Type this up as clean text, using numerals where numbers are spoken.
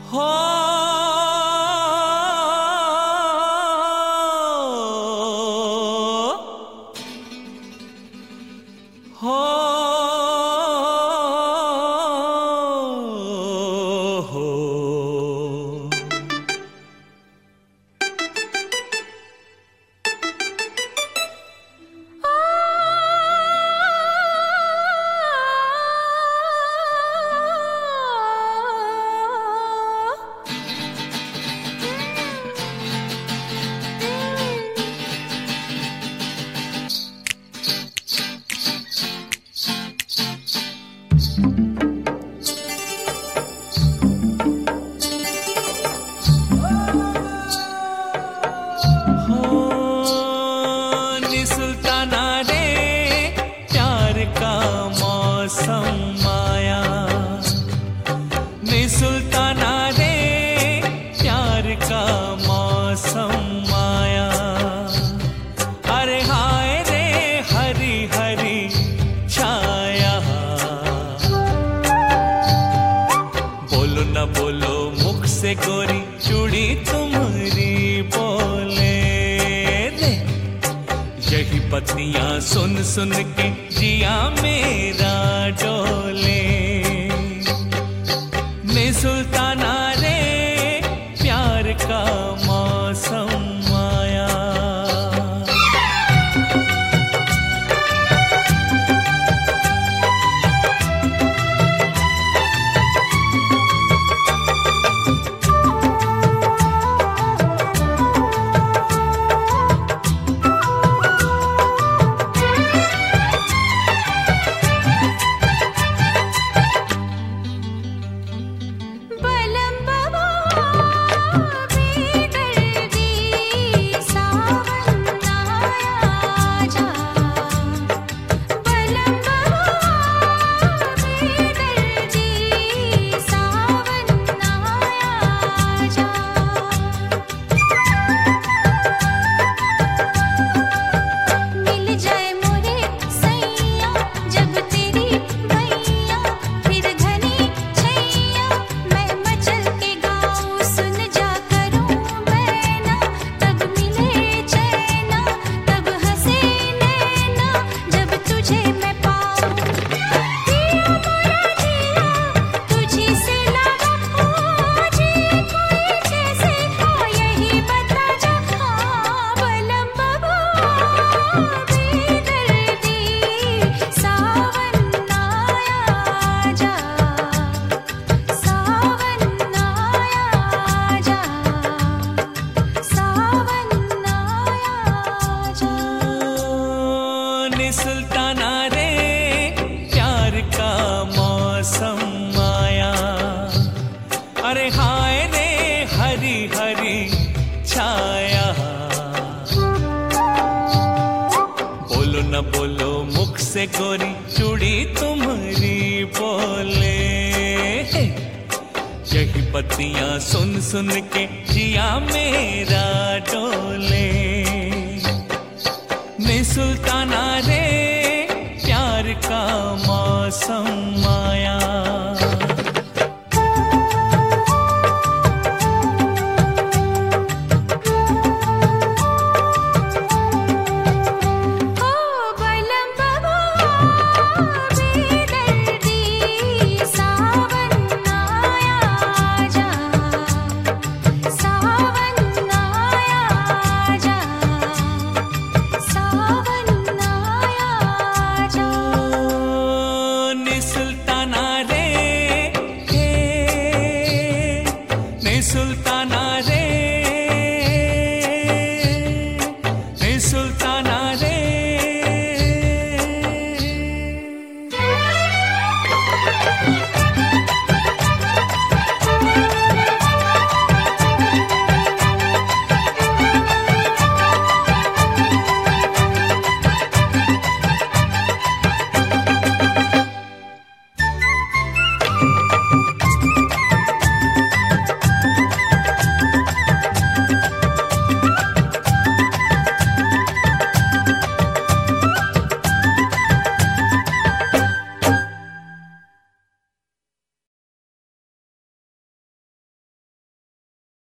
हो हो सुल्ताना रे प्यार का मौसम आया, नी सुल्ताना रे प्यार का मौसम आया। अरे हाय रे हरी हरी छाया, बोलो न बोलो मुख से गोरी चूड़ी तुम्हारी बोले रे। यही पत्नियां सुन सुन के जिया मेरा डोले। ने सुल्ताना रे प्यार का मौसम आया। सुल्ताना रे प्यार का मौसम आया। अरे हाय रे हरी हरी छाया, बोलो न बोलो मुख से गोरी चूड़ी तुम्हारी बोले। यही पत्तियां सुन सुन के जिया मेरा डोले। ने सुल्ताना रे प्यार का मौसम